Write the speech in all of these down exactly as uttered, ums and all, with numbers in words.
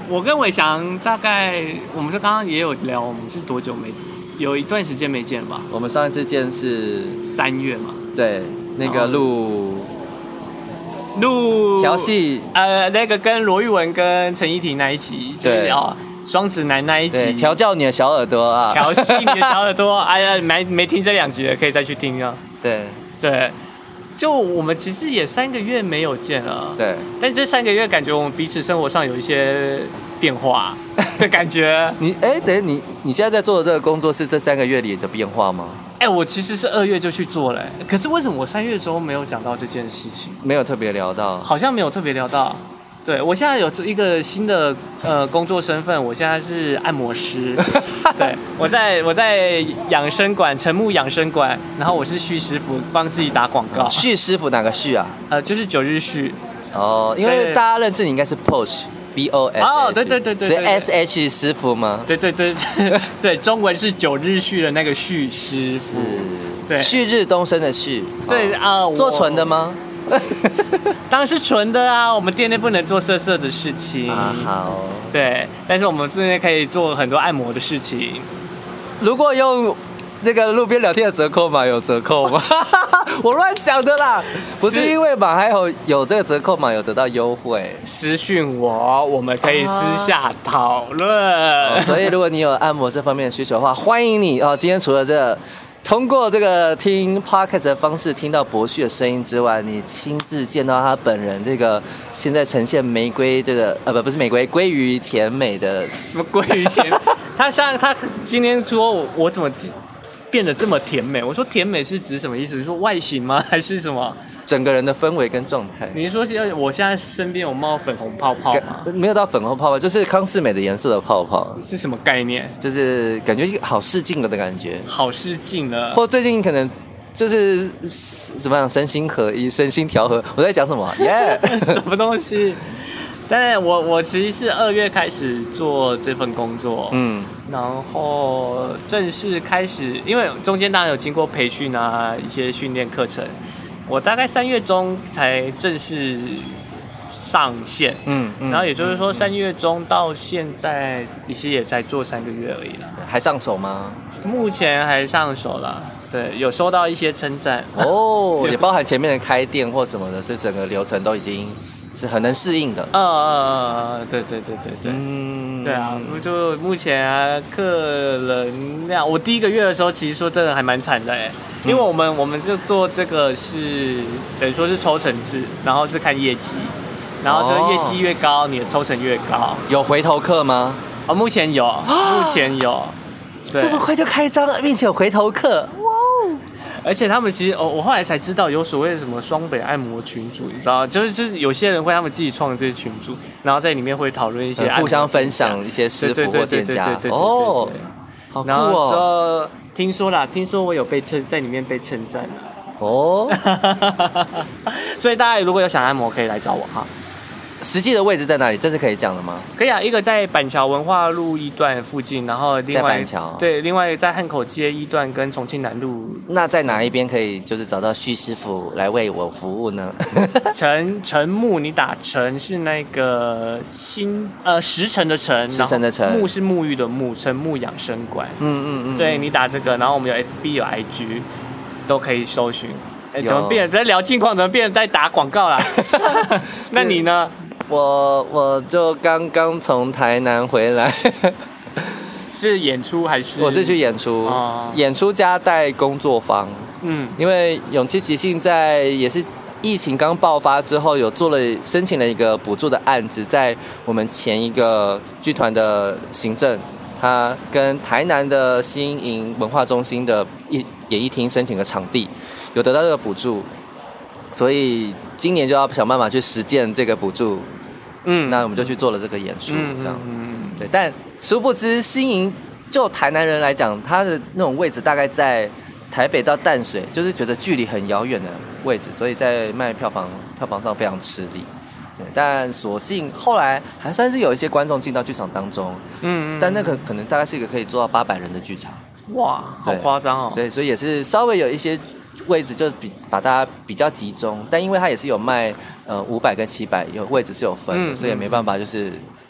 我跟伟翔大概，我们是刚刚也有聊，我们是多久没，有一段时间没见了吧？ 我们上一次见是三月嘛。 对，那个录录调戏， 呃，那个跟罗玉文跟陈依婷那一集，就是聊双子男那一集， 调教你的小耳朵啊， 调戏你的小耳朵。哎呀，没没听这两集的，可以再去听啊。 对对。就我们其实也三个月没有见了， 对， 但这三个月感觉我们彼此生活上有一些变化的感觉。 你哎，等你你现在在做的这个工作是这三个月里的变化吗？ 哎，我其实是二月就去做了，可是为什么我三月的时候没有讲到这件事情？ 没有特别聊到， 好像没有特别聊到。对，我现在有一个新的呃工作身份，我现在是按摩师。对，我在我在养生馆，陈木养生馆，然后我是旭师傅，帮自己打广告。 旭师傅哪个旭啊？ 呃，就是九日旭。 哦，因为大家认识你应该是 Posh B O S。 哦，对对对对， 是 S H 师傅吗？ 对对对对，中文是九日旭的那个旭师傅。对， 旭日东升的旭。 对啊， 做纯的吗？ 当然是纯的啊，我们店内不能做色色的事情啊。好， 对，但是我们现在可以做很多按摩的事情。 如果用那个路边聊天的折扣码有折扣吗？我乱讲的啦，不是因为马还有有这个折扣码有得到优惠。 私讯我，我们可以私下讨论。 哦，所以如果你有按摩这方面的需求的话，欢迎你哦。今天除了这个通过这个听 podcast 的方式听到博旭的声音之外，你亲自见到他本人，这个现在呈现玫瑰这个呃不不是玫瑰，鲑鱼甜美的什么鲑鱼甜？他像他今天说我我怎么变得这么甜美？我说甜美是指什么意思？你说外形吗？还是什么？ 整个人的氛围跟状态。 你说我现在身边有冒粉红泡泡吗？ 没有到粉红泡泡，就是康士美的颜色的泡泡。 是什么概念？ 就是感觉好试镜了的感觉。好试镜了。 或最近可能就是怎么样，身心合一，身心调和。我在讲什么？耶、 yeah! 什么东西？但是我我其实是二月开始做这份工作，嗯，然后正式开始，因为中间当然有经过培训啊，一些训练课程。我大概三月中才正式上线，嗯，嗯然后也就是说三月中到现在，其实也才做三个月而已啦。 还上手吗？ 目前还上手啦，对，有收到一些称赞哦，也包含前面的开店或什么的，这整个流程都已经是很能适应的。 呃呃呃，对对对对对，嗯，对啊，就目前啊，客人量，我第一个月的时候，其实说真的还蛮惨的哎。因为我们我们就做这个是等于说是抽成制，然后是看业绩，然后这个业绩越高，你的抽成越高。 有回头客吗？ 哦，目前有，目前有。 这么快就开张了，并且有回头客，哇哦！ 而且他们其实，哦，我后来才知道有所谓的什么双北按摩群组，你知道，就是就是有些人会他们自己创这些群组，然后在里面会讨论一些、 嗯、互相分享一些师傅或店家，哦，好酷哦！ 然后说听说啦，听说我有被称在里面被称赞哦， 所以大家如果有想按摩，可以来找我哈。 实际的位置在哪里？这是可以讲的吗？ 可以啊，一个在板桥文化路一段附近，然后另外在板桥对，另外在汉口街一段跟重庆南路。 那在哪一边可以就是找到旭师傅来为我服务呢？ 陈陈木，你打陈是那个新呃时辰的辰， 时辰的辰， 木是沐浴的沐，陈木养生馆。嗯嗯嗯，对你打这个，然后我们有 F B 有 I G 都可以搜寻。哎，怎么变？在聊近况，怎么变成在打广告啦？那你呢？ 我我就刚刚从台南回来， 是演出还是？ 我是去演出，哦、演出加带工作坊。嗯，因为勇气即兴在也是疫情刚爆发之后，有做了申请了一个补助的案子，在我们前一个剧团的行政，他跟台南的新营文化中心的演艺厅申请了场地，有得到这个补助，所以今年就要想办法去实践这个补助。嗯，那我们就去做了这个演出，这样，嗯嗯，对。但殊不知，新营就台南人来讲，它的那种位置大概在台北到淡水，就是觉得距离很遥远的位置，所以在卖票房票房上非常吃力。对，但所幸后来还算是有一些观众进到剧场当中，嗯，但那个可能大概是一个可以做到八百人的剧场。 哇，好夸张哦！ 对，所以也是稍微有一些位置就比把大家比较集中，但因为它也是有卖呃五百跟七百，有位置是有分的，嗯、所以也没办法就是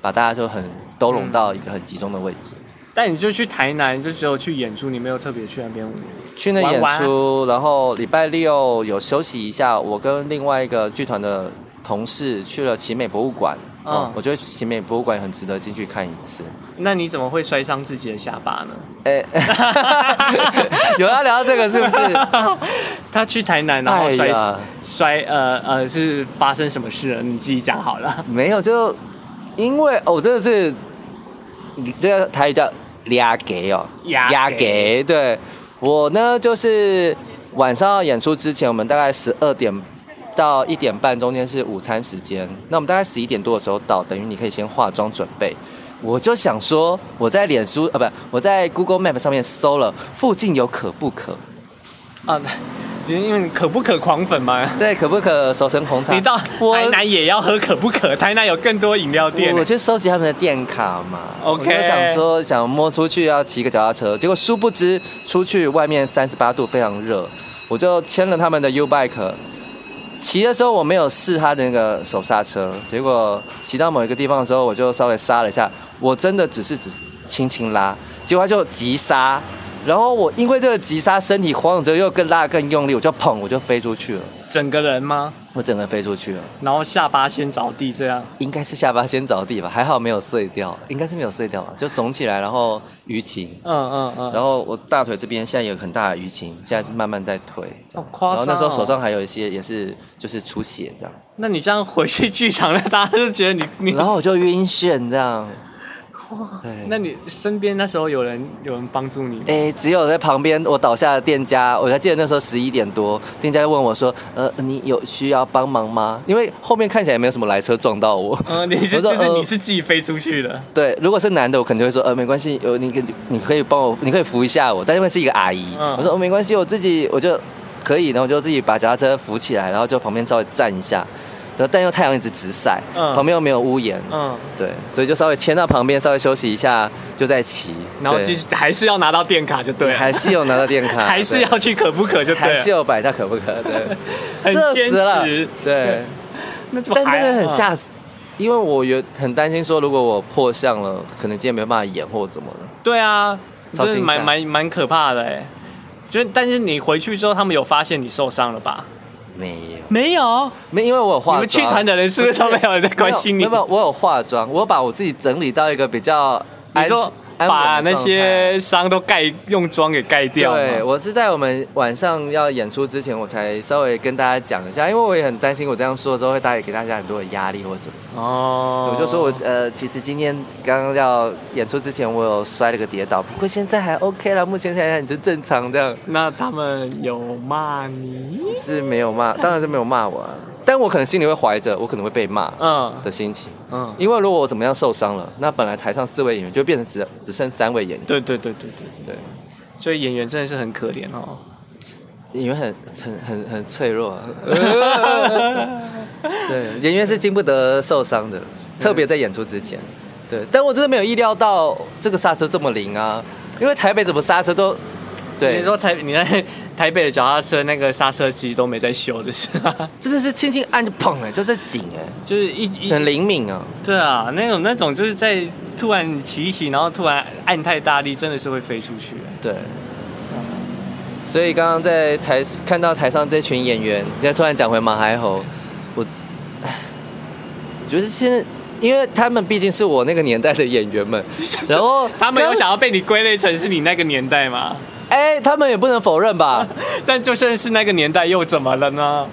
把大家就很都拢到一个很集中的位置。嗯、 但你就去台南，就只有去演出，你没有特别去那边去那演出，然后礼拜六有休息一下，我跟另外一个剧团的同事去了奇美博物馆。嗯，嗯我觉得奇美博物馆很值得进去看一次。 那你怎么会摔伤自己的下巴呢？ 哎、欸，有要聊到这个是不是？ 他去台南然后摔、哎、摔呃呃是发生什么事了？你自己讲好了。 没有，就因为哦，真的是这个台语叫俩给哦，俩给。对，我呢就是晚上要演出之前，我们大概十二点到一点半中间是午餐时间，那我们大概十一点多的时候到，等于你可以先化妆准备。我就想说，我在脸书啊，不，我在 Google Map 上面搜了附近有可不可啊，因为可不可狂粉嘛。 对，可不可熟成红茶。 你到台南也要喝可不可？台南有更多饮料店。 我去收集他们的店卡嘛。 OK。 我就想说，想摸出去要骑个脚踏车，结果殊不知出去外面三十八度非常热，我就牵了他们的 U Bike。骑的时候我没有试他的那个手刹车，结果骑到某一个地方的时候，我就稍微刹了一下，我真的只是只是轻轻拉，结果他就急刹，然后我因为这个急刹，身体晃着又更拉得更用力，我就砰，我就飞出去了。 整个人吗？ 我整个人飞出去了， 然后下巴先着地，这样应该是下巴先着地吧，还好没有碎掉，应该是没有碎掉吧，就肿起来，然后淤青，嗯嗯嗯，然后我大腿这边现在有很大的淤青，现在慢慢在退， 好夸张哦。 然后那时候手上还有一些也是就是出血这样。 那你这样回去剧场了，大家就觉得你你， 然后我就晕眩这样。 哇，那你身边那时候有人有人帮助你吗？ 哎，只有在旁边我倒下的店家，我还记得那时候十一点多，店家就问我说：“呃，你有需要帮忙吗？”因为后面看起来也没有什么来车撞到我。 嗯、呃，你是就是、呃、你是自己飞出去的。 对，如果是男的，我可能会说：“呃，没关系，有你你可以帮我，你可以扶一下我。”但因为是一个阿姨，嗯、我说：“哦，没关系，我自己我就可以。”然后我就自己把脚踏车扶起来，然后就旁边稍微站一下。但又太阳一直直晒，嗯、旁边又没有屋檐，嗯，对，所以就稍微牵到旁边，稍微休息一下，就再骑， 然后还是要拿到电卡就对了， 还是有拿到电卡， 还是要去可不可就对了， 还是有摆下可不可，对， 很坚持， 对，那但真的很吓死，因为我有很担心说，如果我破相了，可能今天没办法演或怎么了。 对啊，真的蛮蛮蛮可怕的哎，就但是你回去之后，他们有发现你受伤了吧？ 没有， 没有， 没，因为我有化妆。你们剧团的人是不是都没有人在关心你？ 没有，我有化妆，我把我自己整理到一个比较安， 你说把那些伤都盖用妆给盖掉。 对，我是在我们晚上要演出之前，我才稍微跟大家讲一下，因为我也很担心我这样说的时候会带给大家很多的压力或什么。哦，我就说我呃，其实今天刚刚要演出之前，我有摔了个跌倒，不过现在还 OK 啦，目前现在很正常这样。 那他们有骂你？ 是没有骂，当然是没有骂我啊。但我可能心里会怀着我可能会被骂的心情，嗯，因为如果我怎么样受伤了，那本来台上四位演员就变成只只剩三位演员。 对对对对对对，所以演员真的是很可怜哦， 演员很很很很脆弱、啊，对，演员是经不得受伤的，特别在演出之前，对，但我真的没有意料到这个刹车这么灵啊，因为台北怎么刹车都，对， 你说台你在。台北的脚踏车那个刹车其实都没在修，就是真的是轻轻按就砰哎、欸，就在紧哎、欸， 就是一一很灵敏啊。 对啊，那种那种就是在突然骑一骑，然后突然按太大力，真的是会飞出去、欸。 对，所以刚刚在台看到台上这群演员，现在突然讲回马海猴，我，我觉得现在。因为他们毕竟是我那个年代的演员们，然后他们有想要被你归类成是你那个年代吗？ 哎、欸，他们也不能否认吧。 但就算是那个年代又怎么了呢？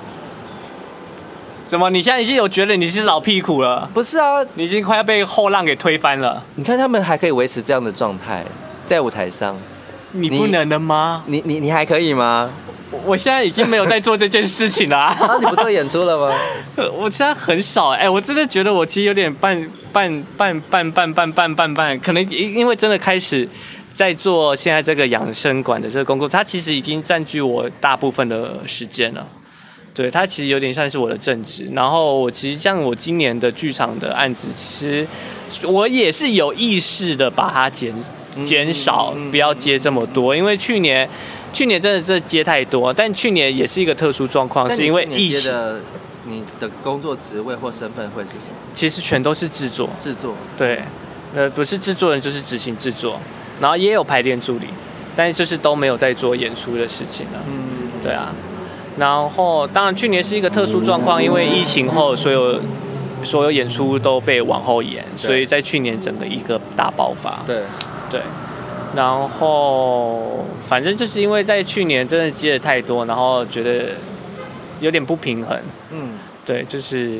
怎么你现在已经有觉得你是老屁股了？ 不是啊， 你已经快要被后浪给推翻了。 你看他们还可以维持这样的状态，在舞台上， 你不能的吗？ 你你你还可以吗？ 我现在已经没有在做这件事情了、啊。 啊，你不做演出了吗？ 我现在很少哎、欸，我真的觉得我其实有点半半半半半半半半半，可能因为真的开始在做现在这个养生馆的这个工作，它其实已经占据我大部分的时间了。对，它其实有点像是我的正职。然后我其实像我今年的剧场的案子，其实我也是有意识的把它减减少，不要接这么多，因为去年。去年真的是接太多，但去年也是一个特殊状况，是因为疫情。 你的工作职位或身份会是什么？ 其实全都是制作， 制作， 对，呃，不是制作人就是执行制作，然后也有排练助理，但是就是都没有在做演出的事情了。嗯，对啊。然后当然去年是一个特殊状况，因为疫情后所有所有演出都被往后延，所以在去年整个一个大爆发。 对对。然后反正就是因为在去年真的接的太多，然后觉得有点不平衡。嗯，对，就是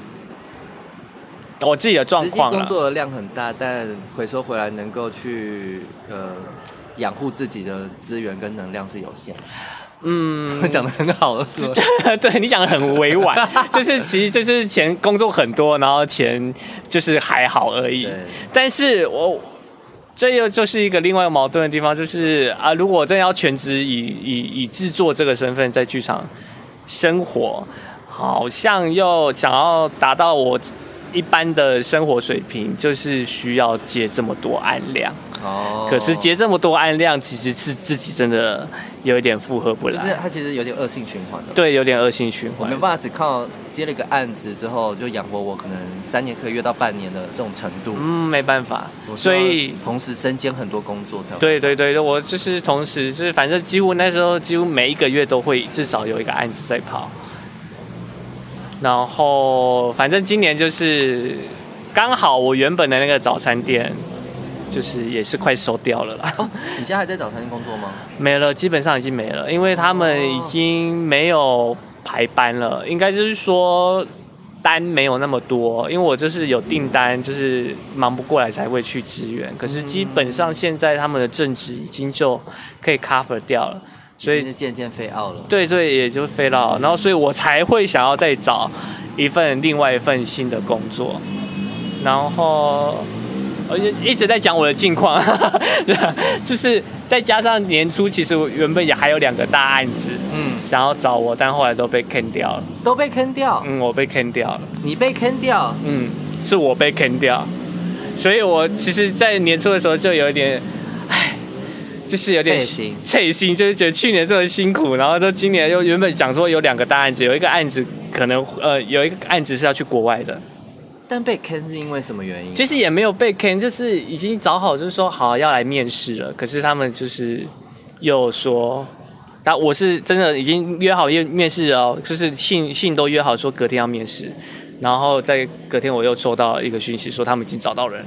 我自己的状况啦。 实际工作的量很大，但回收回来能够去呃养护自己的资源跟能量是有限的。嗯，讲得很好了，是吧？ 对，你讲得很委婉，就是其实就是钱工作很多，然后钱就是还好而已。但是我这又就是一个另外一个矛盾的地方，就是啊，如果真的要全职以以以制作这个身份在剧场生活，好像又想要达到我一般的生活水平，就是需要接这么多案量。哦，可是接这么多案量，其实是自己真的有一点负荷不来。 就是它其实有点恶性循环的。 对，有点恶性循环。 我没办法只靠接了一个案子之后就养活我，可能三年可以约到半年的这种程度。 嗯，没办法。所以同时身兼很多工作才有。 对对对，我就是同时就是反正几乎那时候几乎每一个月都会至少有一个案子在跑。然后反正今年就是刚好我原本的那个早餐店。就是也是快收掉了啦。 哦，你现在还在早餐店工作吗？ 没了，基本上已经没了，因为他们已经没有排班了。应该就是说单没有那么多，因为我就是有订单，就是忙不过来才会去支援。可是基本上现在他们的正职已经就可以 cover 掉了，所以是渐渐飞out了。 对对，也就飞out，然后所以我才会想要再找一份另外一份新的工作，然后。我就一直在讲我的近况，就是再加上年初，其实我原本也还有两个大案子，嗯，想要找我，但后来都被坑掉了。 都被坑掉？ 嗯，我被坑掉了。 你被坑掉？ 嗯，是我被坑掉。所以我其实，在年初的时候就有一点，唉，就是有点脆心，就是觉得去年这么辛苦，然后到今年又原本想说有两个大案子，有一个案子可能呃有一个案子是要去国外的。 但被坑是因为什么原因？ 其实也没有被坑，就是已经找好，就是说好要来面试了。可是他们就是又说，但我是真的已经约好面面试了，就是信信都约好说隔天要面试，然后在隔天我又收到一个讯息说他们已经找到人了。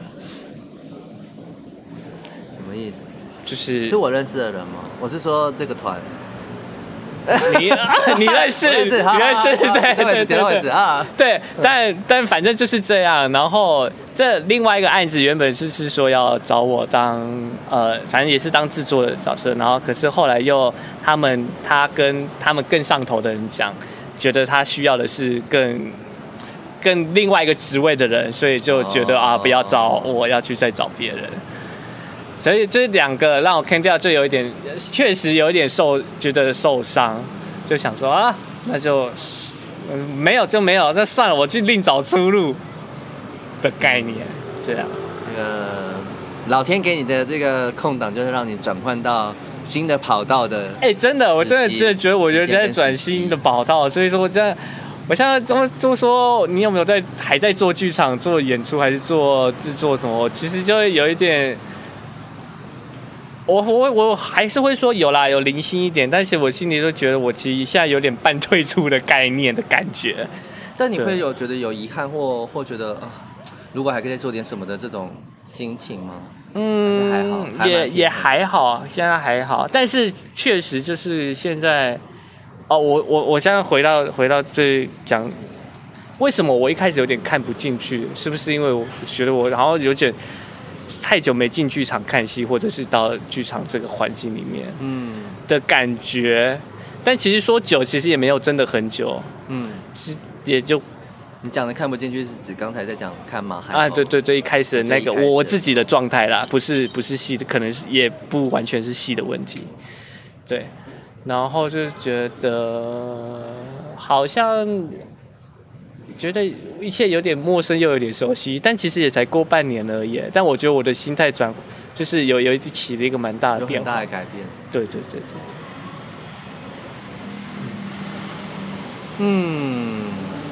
什么意思？ 就是是我认识的人吗？我是说这个团。 你你认识，你认识，对对对对啊，对，但但反正就是这样。然后这另外一个案子原本就是说要找我当呃，反正也是当制作的角色。然后可是后来又他们他跟他们更上头的人讲，觉得他需要的是更更另外一个职位的人，所以就觉得啊，不要找我，要去再找别人。所以这两个让我坑掉，就有一点，确实有一点受，觉得受伤，就想说啊，那就、嗯、没有就没有，那算了，我去另找出路的概念，这样。 那个老天给你的这个空档，就是让你转换到新的跑道的。 哎、欸，真的，我真的真的觉得，我觉得在转新的跑道，所以说我真的。我现在这么就说，你有没有在还在做剧场、做演出，还是做制作什么？其实就会有一点。我我我还是会说有啦，有零星一点，但是我心里都觉得我其实现在有点半退出的概念的感觉。 但你会有觉得有遗憾或或觉得啊，如果还可以再做点什么的这种心情吗？嗯，还好，还也也还好，现在还好，但是确实就是现在，哦，我我我现在回到回到这讲，为什么我一开始有点看不进去？是不是因为我觉得我然后有点。太久没进剧场看戏，或者是到剧场这个环境里面，嗯的感觉，但其实说久，其实也没有真的很久，嗯，也就你讲的看不进去是指刚才在讲看马海啊，对对对，一开始的那个我我自己的状态啦，不是不是戏的，可能是也不完全是戏的问题，对，然后就觉得好像。觉得一切有点陌生又有点熟悉，但其实也才过半年而已。但我觉得我的心态转，就是有有一起了一个蛮大的变化， 有很大的改变。 对对对对。 嗯，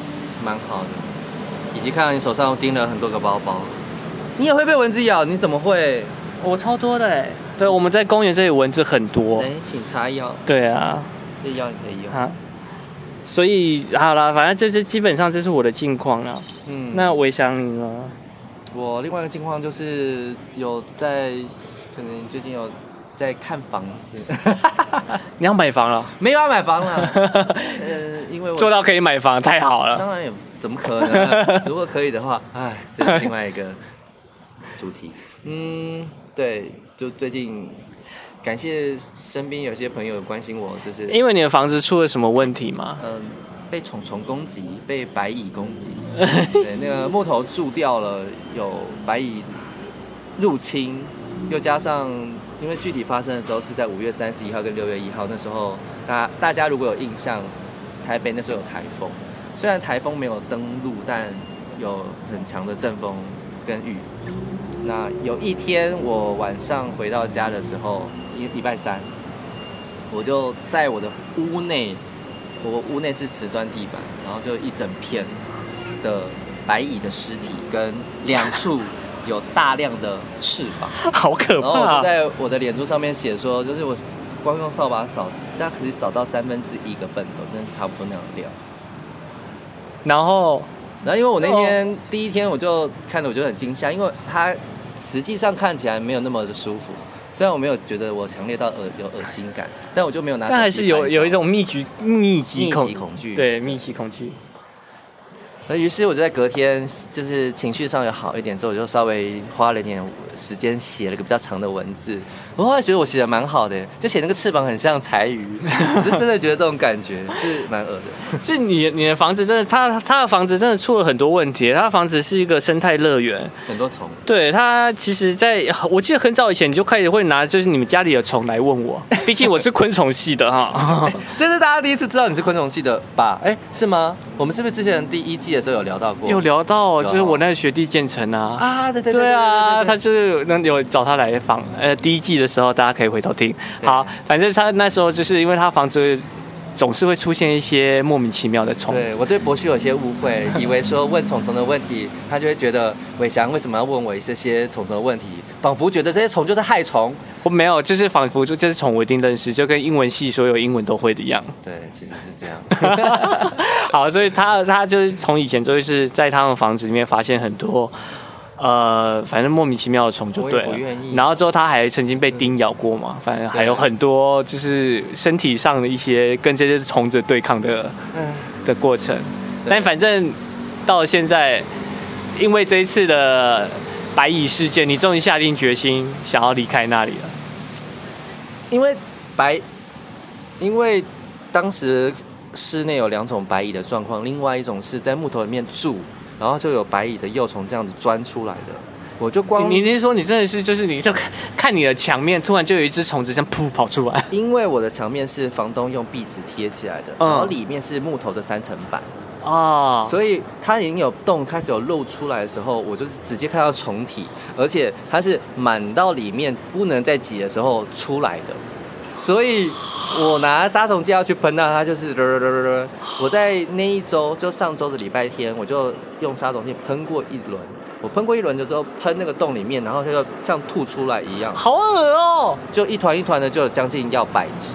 蛮好的。以及看到你手上盯了很多个包包，你也会被蚊子咬？你怎么会？ 我超多的哎。对，我们在公园这里蚊子很多。 哎，请擦药。 对啊， 这药你可以用。 啊，所以好了，反正这是基本上这是我的近况啦。嗯，那维翔你呢？ 我另外一个近况就是有在，可能最近有在看房子。 你要买房了？ 没有要买房了。呃，因为我做到可以买房，太好了。 当然有，怎么可能？如果可以的话，哎，这是另外一个主题。嗯，对，就最近感谢身边有些朋友关心我，就是因为你的房子出了什么问题吗？ 嗯、呃，被虫虫攻击，被白蚁攻击。对，那个木头蛀掉了，有白蚁入侵，又加上因为具体发生的时候是在五月三十一号跟六月一号，那时候大家大家如果有印象，台北那时候有台风，虽然台风没有登陆，但有很强的阵风跟雨。那有一天我晚上回到家的时候，一礼拜三，我就在我的屋内，我屋内是瓷砖地板，然后就一整片的白蚁的尸体跟两处有大量的翅膀， 好可怕、啊！ 然后我就在我的脸书上面写说，就是我光用扫把扫，大家可以扫到三分之一个笨斗，真的是差不多那样的量。 然后， 然后因为我那天第一天我就看着我就很惊吓，因为它实际上看起来没有那么的舒服。虽然我没有觉得我强烈到恶有恶心感，但我就没有拿手机拍照。 但还是有有一种密集密集恐密集恐惧， 对密集恐惧。 而于是我就在隔天，就是情绪上有好一点之后，我就稍微花了一点时间写了个比较长的文字。我后来觉得我写的蛮好的，就写那个翅膀很像柴鱼，我是真的觉得这种感觉是蛮恶的。 是你你的房子真的，他他的房子真的出了很多问题。他的房子是一个生态乐园， 很多虫。 对，他其实在我记得很早以前你就开始会拿就是你们家里的虫来问我，毕竟我是昆虫系的哈。 这是大家第一次知道你是昆虫系的吧？哎，是吗？我们是不是之前第一季的时候有聊到过？ 有聊到，就是我那个学弟建成啊。 啊，对对对啊，他就是有找他来访，呃，第一季的时候大家可以回头听。好，反正他那时候就是因为他房子总是会出现一些莫名其妙的虫子。 对，我对博旭有些误会，以为说问虫虫的问题，他就会觉得伟翔为什么要问我这些虫虫的问题，仿佛觉得这些虫就是害虫。 我没有，就是仿佛就这些虫我一定认识，就跟英文系所有英文都会的一样。 对，其实是这样。 好，所以他他就是从以前就是在他们房子里面发现很多。呃，反正莫名其妙的虫就对了。 我也不愿意。 然后之后他还曾经被叮咬过嘛，反正还有很多就是身体上的一些跟这些虫子对抗的、嗯、的过程。但反正到了现在，因为这一次的白蚁事件，你终于下定决心想要离开那里了。 因为白，因为当时室内有两种白蚁的状况，另外一种是在木头里面住。然后就有白蚁的幼虫这样子钻出来的，我就光你你是说你真的是就是你就看看你的墙面，突然就有一只虫子这样噗跑出来。 因为我的墙面是房东用壁纸贴起来的，嗯、然后里面是木头的三层板啊，所以它已经有洞开始有露出来的时候，我就是直接看到虫体，而且它是满到里面不能再挤的时候出来的。所以我拿杀虫剂要去喷它，它就是，我在那一周，就上周的礼拜天，我就用杀虫剂喷过一轮。我喷过一轮的时候，喷那个洞里面，然后它就像吐出来一样， 好恶哦！ 就一团一团的，就有将近要百只。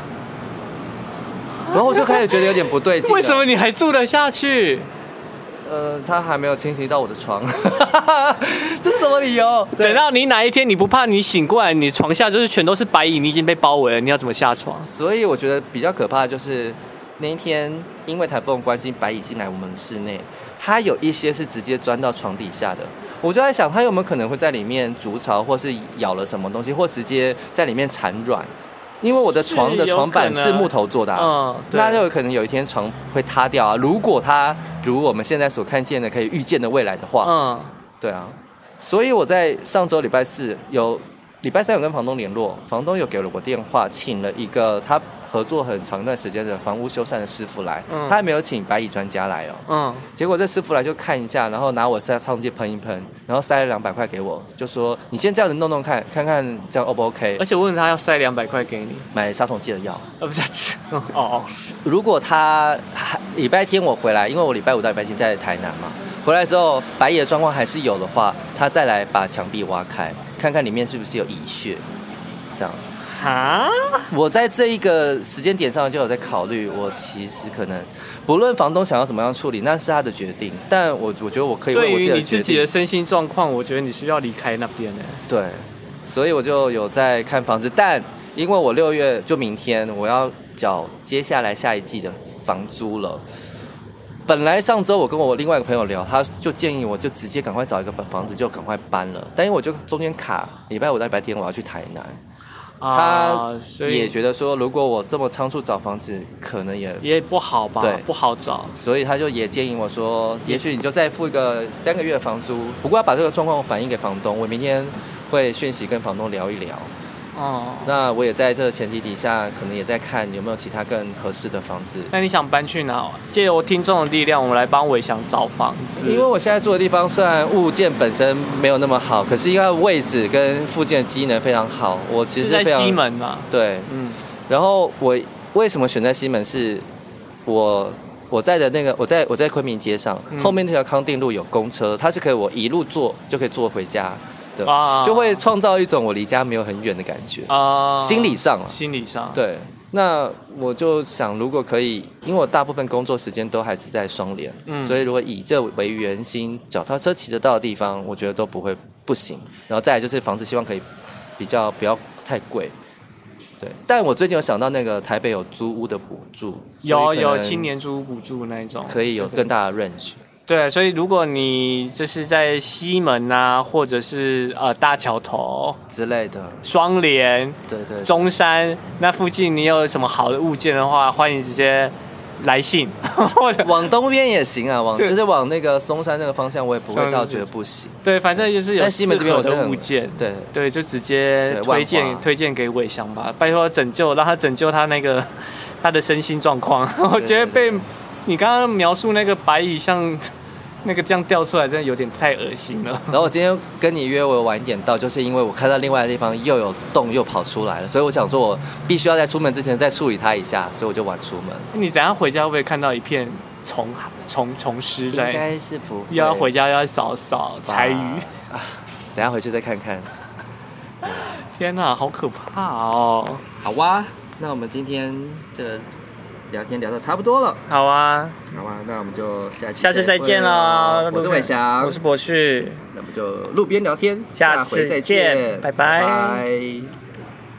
然后我就开始觉得有点不对劲。 为什么你还住得下去？ 呃，他还没有侵袭到我的床，这是什么理由？ 等到你哪一天你不怕你醒过来，你床下就是全都是白蚁，你已经被包围了，你要怎么下床？ 所以我觉得比较可怕的就是那一天，因为台风关系，白蚁进来我们室内，它有一些是直接钻到床底下的。我就在想，它有没有可能会在里面筑巢，或是咬了什么东西，或直接在里面产卵？因为我的床的床板是木头做的、啊，嗯，那就有可能有一天床会塌掉啊。如果它如我们现在所看见的可以预见的未来的话，嗯，对啊。所以我在上周礼拜四有礼拜三有跟房东联络，房东有给了我电话，请了一个他合作很长一段时间的房屋修缮的师傅来，嗯、他还没有请白蚁专家来哦。嗯，结果这师傅来就看一下，然后拿我杀虫剂喷一喷，然后塞了两百块给我，就说你先这样子弄弄看，看看这样 O 不 OK？ 而且我问他要塞两百块给你买杀虫剂的药。 呃，不是，哦， 如果他礼拜天我回来，因为我礼拜五到礼拜天在台南嘛，回来之后白蚁的状况还是有的话，他再来把墙壁挖开，看看里面是不是有蚁穴，这样。 哈， 我在这一个时间点上就有在考虑，我其实可能不论房东想要怎么样处理，那是他的决定，但我我觉得我可以为我自己的决定。对于你自己的身心状况，我觉得你是要离开那边的。 对，所以我就有在看房子，但因为我六月就明天我要缴接下来下一季的房租了。本来上周我跟我另外一个朋友聊，他就建议我就直接赶快找一个房子就赶快搬了，但因为我就中间卡礼拜五到礼拜天我要去台南。他也觉得说，如果我这么仓促找房子，可能也也不好吧，对，不好找。 所以他就也建议我说，也许你就再付一个三个月的房租，不过要把这个状况反映给房东，我明天会讯息跟房东聊一聊。哦，那我也在这个前提底下，可能也在看有没有其他更合适的房子。 那你想搬去哪？借由听众的力量，我们来帮伟翔找房子。 因为我现在住的地方虽然物件本身没有那么好，可是因为位置跟附近的机能非常好，我其实是在西门嘛。 对，嗯。然后我为什么选在西门？是我我在的那个我在我在昆明街上，嗯、后面那条康定路有公车，它是可以我一路坐就可以坐回家。啊、就会创造一种我离家没有很远的感觉啊，心理上啊， 心理上对。那我就想，如果可以，因为我大部分工作时间都还是在双连，嗯，所以如果以这为圆心，脚踏车骑得到的地方，我觉得都不会不行。然后再来就是房子，希望可以比较不要太贵，对。但我最近有想到那个台北有租屋的补助， 有有青年租屋补助那一种， 可以有更大的 range。 对，所以如果你就是在西门啊，或者是呃大桥头之类的， 双连， 对 对, 对， 中山那附近，你有什么好的物件的话，欢迎直接来信，或者往东边也行啊，往就是往那个松山那个方向，我也不会到觉得不行。 对，反正就是有适合的物件， 对对，就直接推荐推荐给伟翔吧，拜托拯救，让他拯救他那个他的身心状况。我觉得被你刚刚描述那个白蚁像那个这样掉出来，真的有点太恶心了。 然后我今天跟你约我晚一点到，就是因为我看到另外的地方又有洞又跑出来了，所以我想说我必须要在出门之前再处理它一下，所以我就晚出门。 你等一下回家会不会看到一片虫虫虫尸在？ 应该是不会。 又要回家要扫扫柴鱼、啊。 等一下回去再看看。 天哪，好可怕哦！ 好哇，那我们今天这聊天聊得差不多了。 好啊， 好啊，那我们就下期下次再见喽。 我是伟翔， 我是博旭， 那我们就路边聊天， 下次再见，拜拜。 拜拜。